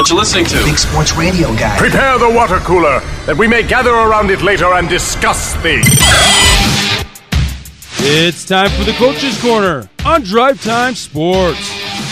what you're listening to. Big Sports Radio Guy. Prepare the water cooler, that we may gather around it later and discuss things. It's time for the Coach's Corner on Drive Time Sports.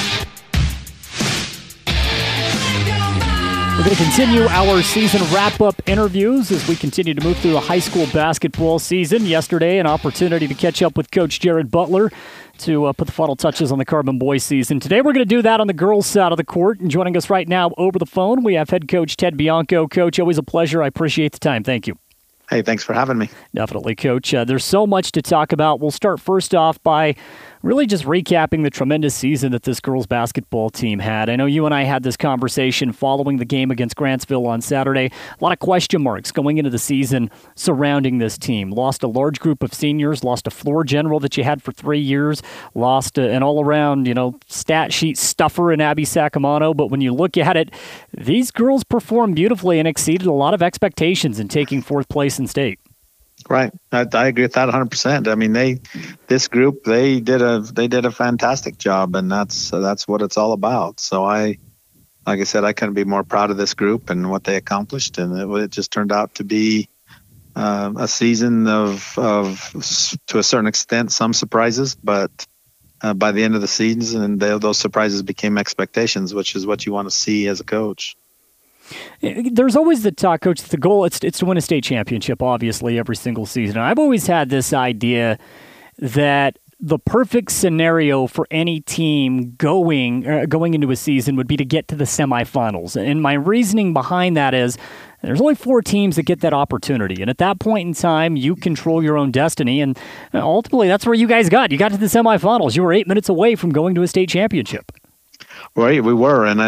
We're going to continue our season wrap-up interviews as we continue to move through the high school basketball season. Yesterday, an opportunity to catch up with Coach Jared Butler to put the final touches on the Carbon Boys season. Today, we're going to do that on the girls' side of the court. And joining us right now over the phone, we have head coach Ted Bianco. Coach, always a pleasure. I appreciate the time. Thank you. Hey, thanks for having me. Definitely, Coach. There's so much to talk about. We'll start first off by really just recapping the tremendous season that this girls basketball team had. I know you and I had this conversation following the game against Grantsville on Saturday. A lot of question marks going into the season surrounding this team. Lost a large group of seniors, lost a floor general that you had for 3 years, lost an all-around, stat sheet stuffer in Abby Sacamano. But when you look at it, these girls performed beautifully and exceeded a lot of expectations in taking fourth place in state. Right, I agree with that 100%. I mean, this group they did a fantastic job, and that's what it's all about. So like I said, I couldn't be more proud of this group and what they accomplished, and it just turned out to be a season of to a certain extent some surprises, but by the end of the season, those surprises became expectations, which is what you want to see as a coach. There's always the talk, Coach, the goal, it's to win a state championship, obviously, every single season. I've always had this idea that the perfect scenario for any team going into a season would be to get to the semifinals. And my reasoning behind that is there's only 4 teams that get that opportunity. And at that point in time, you control your own destiny. And ultimately, that's where you guys got. You got to the semifinals. You were 8 minutes away from going to a state championship. Right, we were. And,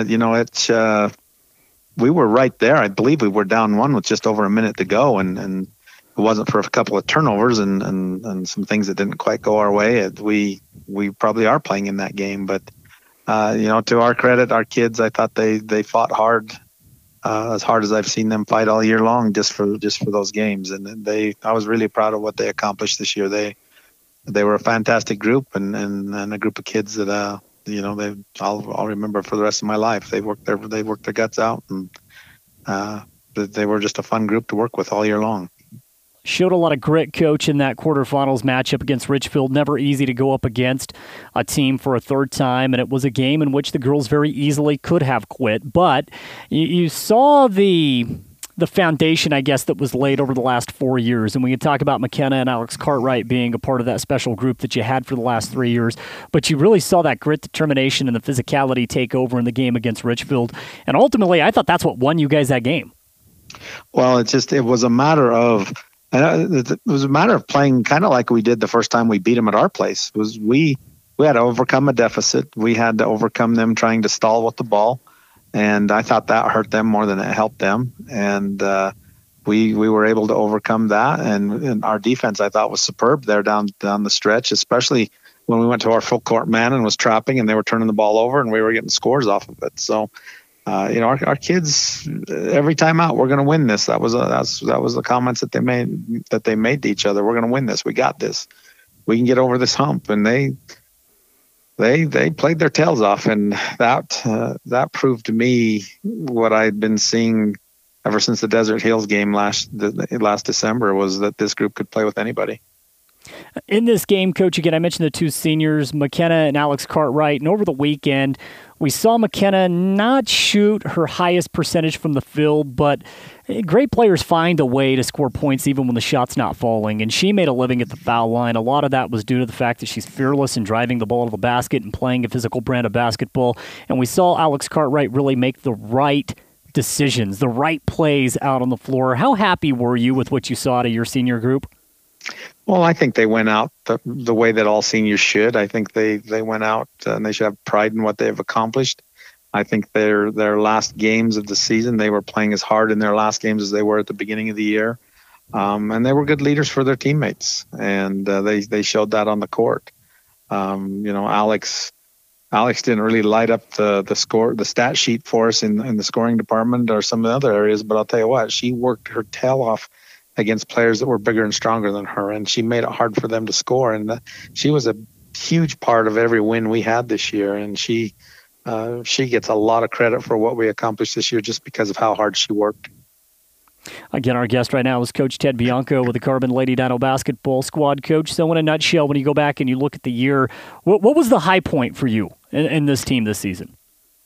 we were right there. I believe we were down 1 with just over a minute to go, and it wasn't for a couple of turnovers and some things that didn't quite go our way. We probably are playing in that game, but to our credit, our kids, I thought they fought hard, as hard as I've seen them fight all year long, just for those games. And I was really proud of what they accomplished this year. They were a fantastic group and a group of kids that I'll remember for the rest of my life. They worked their guts out, and they were just a fun group to work with all year long. Showed a lot of grit, Coach, in that quarterfinals matchup against Richfield. Never easy to go up against a team for a third time, and it was a game in which the girls very easily could have quit. But you saw the foundation, I guess, that was laid over the last 4 years. And we can talk about McKenna and Alex Cartwright being a part of that special group that you had for the last 3 years. But you really saw that grit, determination, and the physicality take over in the game against Richfield. And ultimately, I thought that's what won you guys that game. Well, it was a matter of playing kind of like we did the first time we beat them at our place. We had to overcome a deficit. We had to overcome them trying to stall with the ball. And I thought that hurt them more than it helped them. And we were able to overcome that. And our defense, I thought, was superb there down the stretch, especially when we went to our full court man and was trapping and they were turning the ball over and we were getting scores off of it. So, our kids, every time out, we're going to win this. That was the comments that they made to each other. We're going to win this. We got this. We can get over this hump. And they played their tails off, and that proved to me what I'd been seeing ever since the Desert Hills game last December, was that this group could play with anybody. In this game, Coach, again, I mentioned the 2 seniors, McKenna and Alex Cartwright, and over the weekend, we saw McKenna not shoot her highest percentage from the field, but great players find a way to score points even when the shot's not falling, and she made a living at the foul line. A lot of that was due to the fact that she's fearless in driving the ball to the basket and playing a physical brand of basketball, and we saw Alex Cartwright really make the right decisions, the right plays out on the floor. How happy were you with what you saw out of your senior group? Well, I think they went out the way that all seniors should. I think they went out and they should have pride in what they've accomplished. I think their last games of the season, they were playing as hard in their last games as they were at the beginning of the year. And they were good leaders for their teammates. And they showed that on the court. Alex didn't really light up the stat sheet for us in the scoring department or some of the other areas. But I'll tell you what, she worked her tail off against players that were bigger and stronger than her, and she made it hard for them to score. And she was a huge part of every win we had this year. And she she gets a lot of credit for what we accomplished this year just because of how hard she worked. Again, our guest right now is Coach Ted Bianco with the Carbon Lady Dino basketball squad. Coach, so in a nutshell, when you go back and you look at the year, what was the high point for you in this team this season?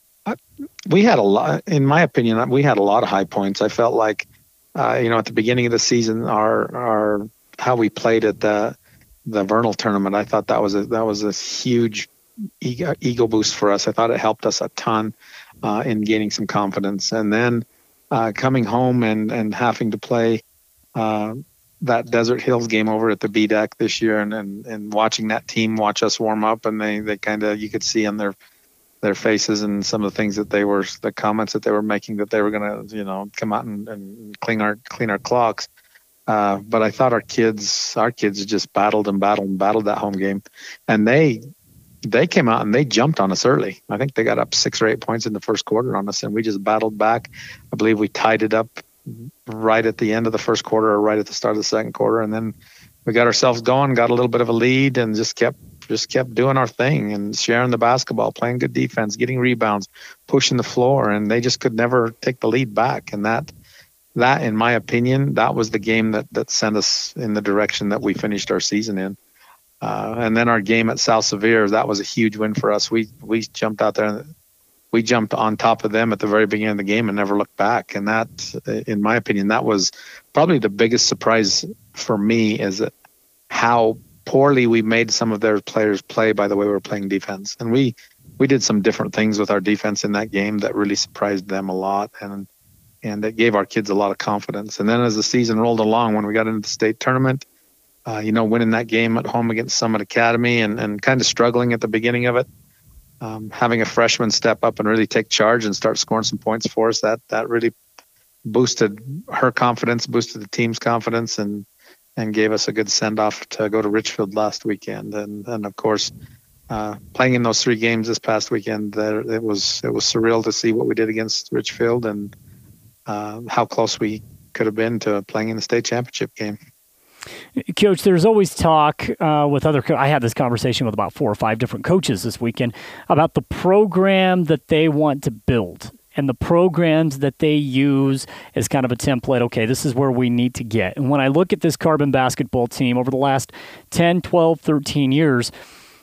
We had a lot, in my opinion, we had a lot of high points. I felt like, at the beginning of the season, our how we played at the Vernal tournament, I thought that was a huge ego boost for us. I thought it helped us a ton in gaining some confidence. And then coming home and having to play that Desert Hills game over at the B deck this year, and watching that team watch us warm up, and they kind of, you could see on their faces and some of the things that the comments that they were making, that they were going to, come out and clean our clocks. But I thought our kids just battled that home game, and they came out and they jumped on us early. I think they got up 6 or 8 points in the first quarter on us, and we just battled back. I believe we tied it up right at the end of the first quarter or right at the start of the second quarter, and then we got ourselves going, got a little bit of a lead, and just kept doing our thing and sharing the basketball, playing good defense, getting rebounds, pushing the floor, and they just could never take the lead back. And that, in my opinion, that was the game that sent us in the direction that we finished our season in. And then our game at South Sevier, that was a huge win for us. We jumped out there and we jumped on top of them at the very beginning of the game and never looked back. And that, in my opinion, that was probably the biggest surprise for me, is how poorly we made some of their players play by the way we were playing defense. And we did some different things with our defense in that game that really surprised them a lot. And it gave our kids a lot of confidence. And then as the season rolled along, when we got into the state tournament, winning that game at home against Summit Academy and kind of struggling at the beginning of it, having a freshman step up and really take charge and start scoring some points for us, that really boosted her confidence, boosted the team's confidence, and gave us a good send-off to go to Richfield last weekend. And of course, playing in those 3 games this past weekend, it was surreal to see what we did against Richfield and how close we could have been to playing in the state championship game. Coach, there's always talk with other I had this conversation with about 4 or 5 different coaches this weekend about the program that they want to build and the programs that they use as kind of a template. Okay, this is where we need to get. And when I look at this Carbon basketball team over the last 10, 12, 13 years,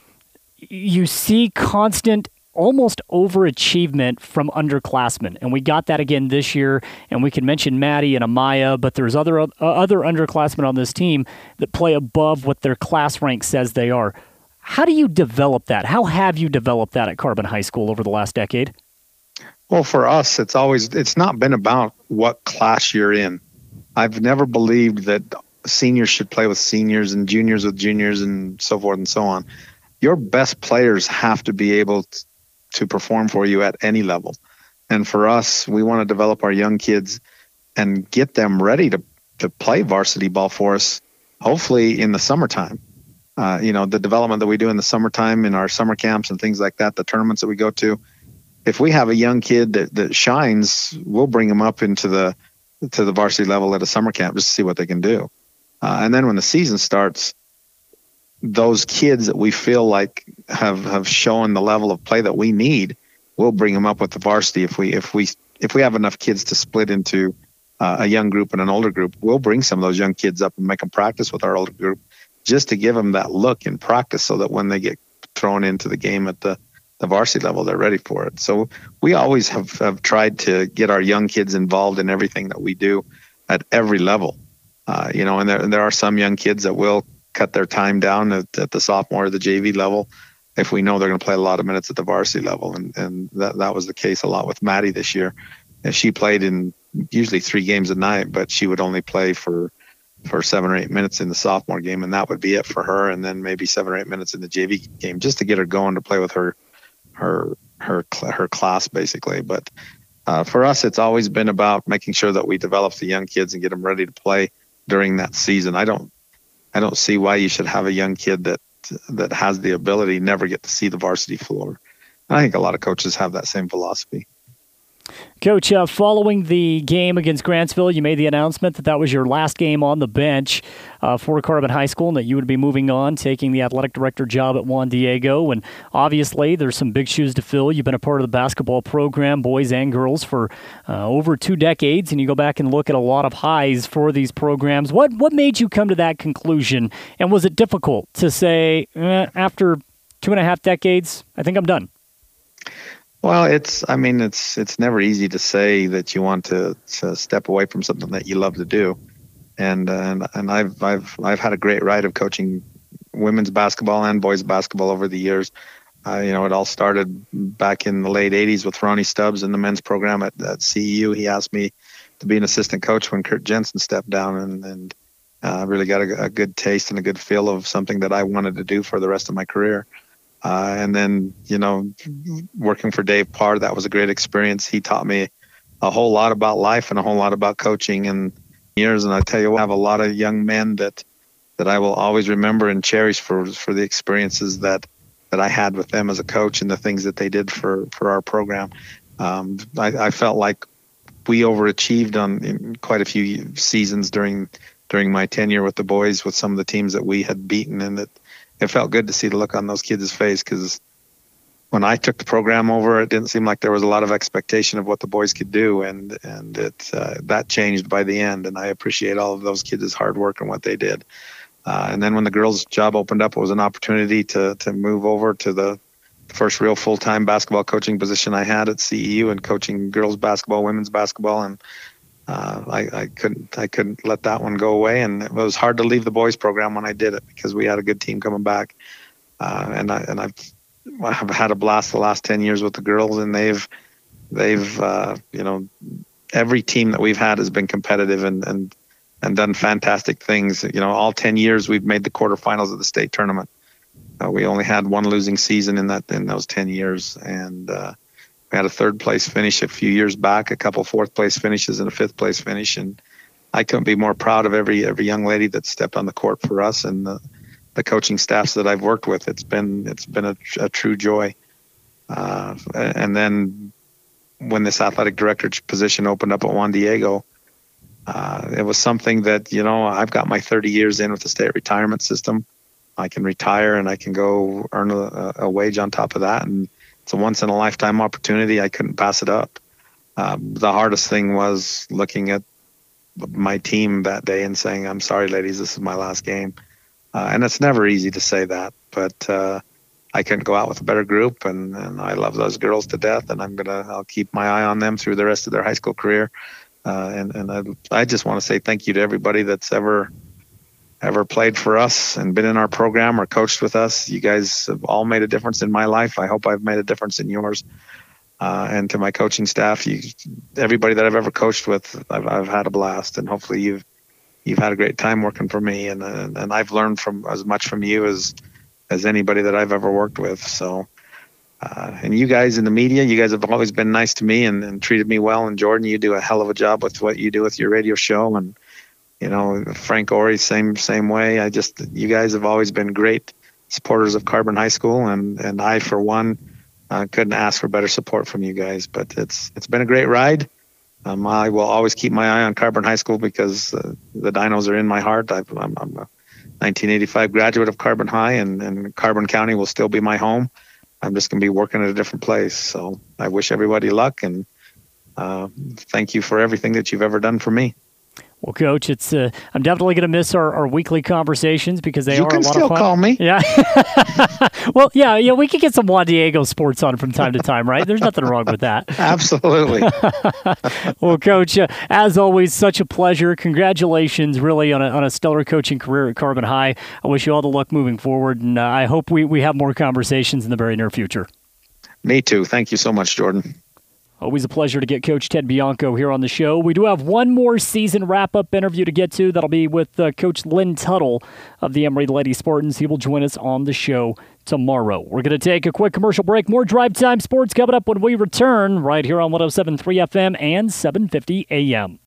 you see constant almost overachievement from underclassmen. And we got that again this year. And we can mention Maddie and Amaya, but there's other underclassmen on this team that play above what their class rank says they are. How do you develop that? How have you developed that at Carbon High School over the last decade? Well, for us, it's not been about what class you're in. I've never believed that seniors should play with seniors and juniors with juniors and so forth and so on. Your best players have to be able to perform for you at any level. And for us, we want to develop our young kids and get them ready to play varsity ball for us, hopefully in the summertime. The development that we do in the summertime in our summer camps and things like that, the tournaments that we go to. If we have a young kid that shines, we'll bring them up to the varsity level at a summer camp just to see what they can do. And then when the season starts, those kids that we feel like have shown the level of play that we need, we'll bring them up with the varsity. If we have enough kids to split into a young group and an older group, we'll bring some of those young kids up and make them practice with our older group, just to give them that look in practice, so that when they get thrown into the game at the varsity level, they're ready for it. So we always have tried to get our young kids involved in everything that we do at every level. And there are some young kids that will cut their time down at the sophomore or the JV level if we know they're going to play a lot of minutes at the varsity level. And that was the case a lot with Maddie this year. And she played in usually 3 games a night, but she would only play for 7 or 8 minutes in the sophomore game, and that would be it for her. And then maybe 7 or 8 minutes in the JV game, just to get her going to play with her class, basically. But for us, it's always been about making sure that we develop the young kids and get them ready to play during that season. I don't see why you should have a young kid that has the ability never get to see the varsity floor. I think a lot of coaches have that same philosophy. Coach, following the game against Grantsville, you made the announcement that was your last game on the bench for Carbon High School and that you would be moving on, taking the athletic director job at Juan Diego. And obviously, there's some big shoes to fill. You've been a part of the basketball program, boys and girls, for over 2 decades, and you go back and look at a lot of highs for these programs. What made you come to that conclusion? And was it difficult to say, after 2.5 decades, I think I'm done? Well, it's never easy to say that you want to step away from something that you love to do, and I've had a great ride of coaching women's basketball and boys basketball over the years. It all started back in the late '80s with Ronnie Stubbs in the men's program at CEU. He asked me to be an assistant coach when Kurt Jensen stepped down, and really got a good taste and a good feel of something that I wanted to do for the rest of my career. And then, working for Dave Parr, that was a great experience. He taught me a whole lot about life and a whole lot about coaching and years. And I tell you what, I have a lot of young men that I will always remember and cherish for the experiences that I had with them as a coach and the things that they did for our program. I felt like we overachieved in quite a few seasons during my tenure with the boys, with some of the teams that we had beaten, and that it felt good to see the look on those kids' face, because when I took the program over, it didn't seem like there was a lot of expectation of what the boys could do, and that changed by the end, and I appreciate all of those kids' hard work and what they did. And then when the girls' job opened up, it was an opportunity to move over to the first real full-time basketball coaching position I had at CEU, and coaching girls' basketball, women's basketball, and I couldn't let that one go away, and it was hard to leave the boys program when I did it, because we had a good team coming back, and I've had a blast the last 10 years with the girls, and they've every team that we've had has been competitive and done fantastic things. All 10 years we've made the quarterfinals of the state tournament. We only had one losing season in those 10 years, and we had a 3rd place finish a few years back, a couple 4th place finishes, and a 5th place finish. And I couldn't be more proud of every young lady that stepped on the court for us, and the coaching staffs that I've worked with. It's been a true joy. And then when this athletic director position opened up at Juan Diego, it was something that, I've got my 30 years in with the state retirement system. I can retire and I can go earn a wage on top of that. And it's a once in a lifetime opportunity. I couldn't pass it up. The hardest thing was looking at my team that day and saying, I'm sorry, ladies, this is my last game. And it's never easy to say that, but I couldn't go out with a better group, and I love those girls to death, and I'll keep my eye on them through the rest of their high school career. And I just want to say thank you to everybody that's ever played for us and been in our program or coached with us. You guys have all made a difference in my life. I hope I've made a difference in yours. And to my coaching staff, everybody that I've ever coached with, I've had a blast, and hopefully you've had a great time working for me. And I've learned from as much from you as anybody that I've ever worked with. So, and you guys in the media, you guys have always been nice to me and treated me well. And Jordan, you do a hell of a job with what you do with your radio show, and Frank Ori, same way. You guys have always been great supporters of Carbon High School, and I, for one, couldn't ask for better support from you guys. But it's been a great ride. I will always keep my eye on Carbon High School, because the Dinos are in my heart. I'm a 1985 graduate of Carbon High, and Carbon County will still be my home. I'm just going to be working at a different place. So I wish everybody luck, and thank you for everything that you've ever done for me. Well, Coach, it's I'm definitely going to miss our weekly conversations, because they are a lot of fun. You can still call me. Yeah. Well, yeah, we could get some Juan Diego sports on from time to time, right? There's nothing wrong with that. Absolutely. Well, Coach, as always, such a pleasure. Congratulations, really, on a stellar coaching career at Carbon High. I wish you all the luck moving forward, and I hope we have more conversations in the very near future. Me too. Thank you so much, Jordan. Always a pleasure to get Coach Ted Bianco here on the show. We do have one more season wrap-up interview to get to. That'll be with Coach Lynn Tuttle of the Emory Lady Spartans. He will join us on the show tomorrow. We're going to take a quick commercial break. More Drive Time Sports coming up when we return right here on 107.3 FM and 750 AM.